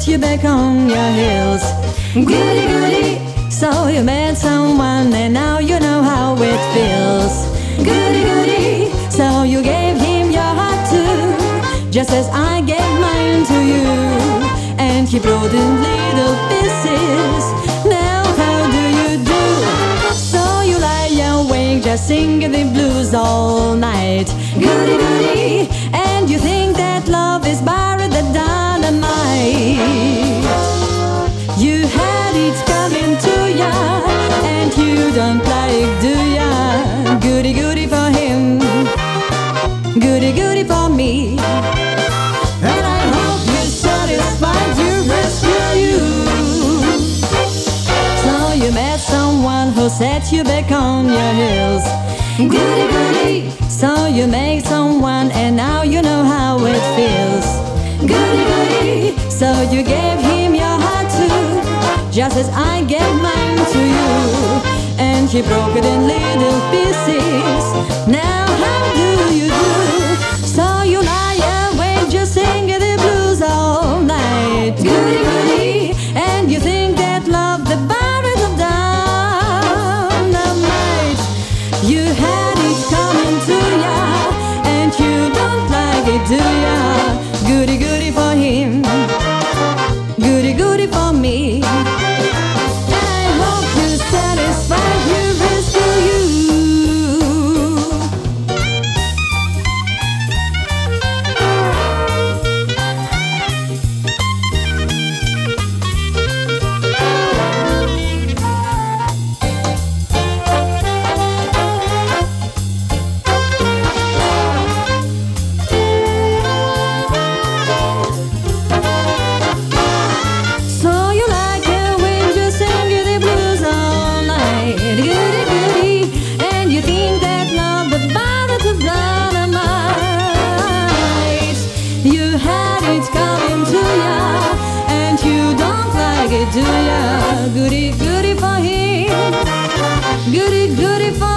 set you back on your heels. Goody, goody, so you met someone and now you know how it feels. Goody, goody, so you gave him your heart too, just as I gave mine to you. And he brought in little pieces. Now how do you do? So you lie awake just singing the blues all night. Goody, goody, and you think that love is buried the dynamite. You had it coming to ya, and you don't like, do ya? Goody, goody for him, goody, goody for me. And I hope you're satisfied, you rescue you. So you met someone who set you back on your heels. Goody, goody, so you made someone and now you know how it feels. Goody, goody, so you gave him your heart too, just as I gave mine to you. And he broke it in little pieces. Now how do you do? So you lie awake just singing the blues all night. Goody, goody, and you think that love the buried of dynamite. You had it coming to ya, and you don't like it, do ya? Goody, goody for him, goody, goody for me. And I hope you're satisfied, you rescue you. Do ya? Goody, goody for him, goody, goody for